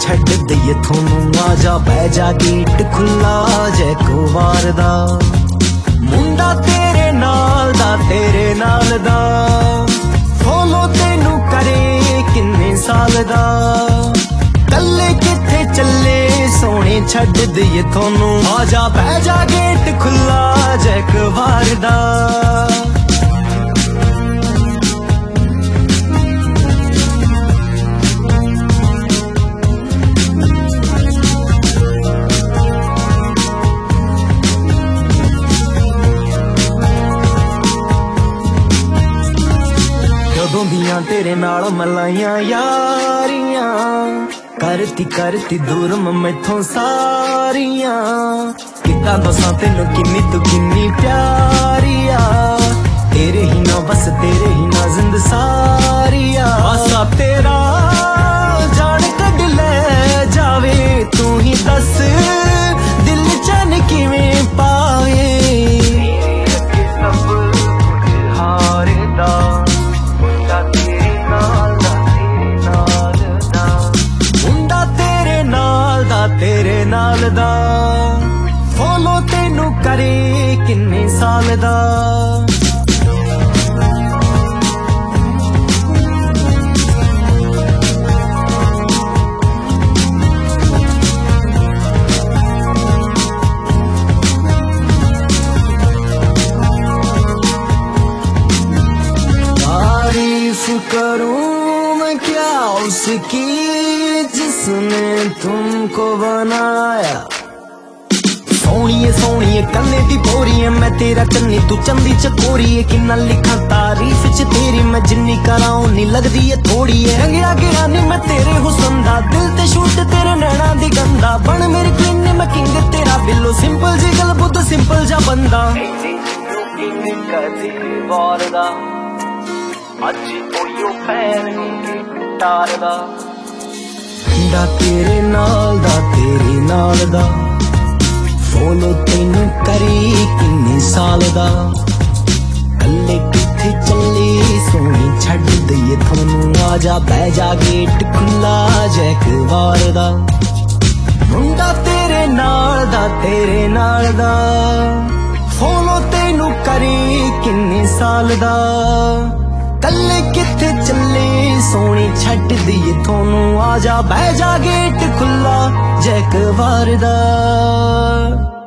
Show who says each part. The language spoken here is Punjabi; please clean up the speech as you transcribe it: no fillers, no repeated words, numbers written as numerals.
Speaker 1: ਛੱਡ ਦਈਏ ਤੁਹਾਨੂੰ ਆ ਜਾ ਬਹਿ ਜਾ ਗੇਟ ਖੁੱਲਾ ਜੈ ਕੁਵਾਰ ਦਾ ਮੁੰਡਾ ਤੇਰੇ ਨਾਲ ਦਾ ਫੋਲੋ ਤੈਨੂੰ ਕਰੇ ਕਿੰਨੇ ਸਾਲ ਦਾ ਕੱਲੇ ਕਿੱਥੇ ਚੱਲੇ ਸੋਹਣੇ ਛੱਡ ਦਈਏ ਤੁਹਾਨੂੰ ਆ ਜਾ ਬਹਿ ਜਾ ਗੇਟ ਖੁੱਲਾ ਜੈ ਕੁਵਾਰ ਦਾ ਕਦੋਂ ਦੀਆਂ ਤੇਰੇ ਨਾਲ ਮਲਾਈਆਂ ਯਾਰੀਆਂ ਕਰਤੀ ਦੂਰ ਮੈਥੋਂ ਸਾਰੀਆਂ ਕਿੱਦਾਂ ਦੱਸਾਂ ਤੈਨੂੰ ਕਿੰਨੀ ਤੂੰ ਕਿੰਨੀ ਪਿਆਰੀ ਆ ਤੇਰੇ ਹੀ ਨਾ ਬਸ ਤੇਰੇ ਹੀ ਨਾ ਜ਼ਿੰਦ ਸਾਰੀ ਆ ਆਸਾ ਤੇਰਾ ਜਾਣ ਕੱਢ ਲੈ ਜਾਵੇ ਤੂੰ ਹੀ ਦੱਸ ਦਿਲ ਚੈਨ ਕਿਵੇਂ ਪਾਵੇ ਤੇਰੇ ਨਾਲ ਦਾ ਫੋਲੋ ਤੈਨੂੰ ਕਰੇ ਕਿੰਨੇ ਸਾਲ ਦਾ तारीफ करूं मैं क्या उसकी जिसने तुमको बनाया सोहणीए कन्ने दी बोरी मैं तेरा कन्नी तू चंदी चकोरी किन्ना लिखा तारीफ च तेरी मैं जिन्नी करा उन्नी लगदी है थोड़ी है रंगिया गया नी मैं तेरे हुस्न दा दिल ते शूट तेरे नैना दी गंदा बन मेरी क्वीन मैं किंग तेरा बिल्लो सिंपल जी गल बुद्ध सिंपल जा बंदा ਅੱਜ ਉਹੀਓ ਫੈਨ ਤਾਰਦਾ ਮੁੰਡਾ ਤੇਰੇ ਨਾਲ ਦਾ ਫੋਲੋ ਤੈਨੂੰ ਕਰੀ ਕਿੰਨੇ ਸਾਲ ਦਾ ਕੱਲੇ ਕਿੱਥੇ ਚੱਲੇ ਸੋਹਣੀ ਛੱਡ ਦਈਏ ਤੁਹਾਨੂੰ ਆ ਜਾ ਬਹਿ ਜਾ ਗੇਟ ਖੁੱਲਾ ਜੈ ਕੁਵਾਰ ਦਾ ਮੁੰਡਾ ਤੇਰੇ ਨਾਲ ਦਾ ਫੋਲੋ ਤੈਨੂੰ ਕਰੀ ਕਿੰਨੇ ਸਾਲ ਦਾ ਕੱਲੇ ਕਿੱਥੇ ਚੱਲੇ ਸੋਹਣੀ ਛੱਡ ਦਈਏ ਤੁਹਾਨੂੰ ਆ ਜਾ ਬਹਿ ਜਾ ਗੇਟ ਖੁੱਲਾ ਜੈ ਕੁਵਾਰ ਦਾ